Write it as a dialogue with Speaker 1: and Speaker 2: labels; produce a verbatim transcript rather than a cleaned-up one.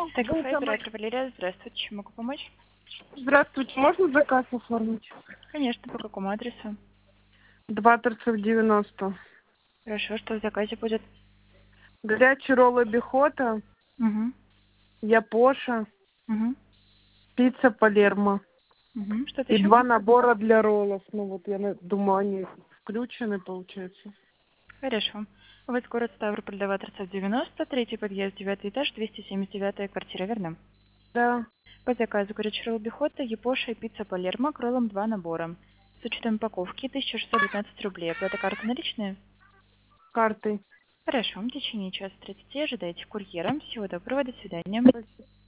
Speaker 1: ТГФ, оператор Валерия, здравствуйте, чем могу помочь?
Speaker 2: Здравствуйте, можно заказ оформить?
Speaker 1: Конечно, по какому адресу?
Speaker 2: Два торцев девяносто.
Speaker 1: Хорошо, что в заказе будет?
Speaker 2: Горячие роллы Бихота,
Speaker 1: Угу.
Speaker 2: Япоша,
Speaker 1: Угу.
Speaker 2: пицца Палермо.
Speaker 1: Угу. Что-то
Speaker 2: И
Speaker 1: еще?
Speaker 2: два набора для роллов. Ну вот я на- думаю, они включены, получается.
Speaker 1: Хорошо. У вас город Ставрополь, два торцев девяносто, третий подъезд, девятый этаж, двести семьдесят девятая квартира, верно?
Speaker 2: Да,
Speaker 1: По заказу горячий ролл Бихота, Япоша и пицца Палермо, кролом два набора. С учетом упаковки тысяча шестьсот девятнадцать рублей. Оплата карты наличные?
Speaker 2: картой.
Speaker 1: Хорошо, в течение часа тридцати ожидайте курьера. Всего доброго, до свидания.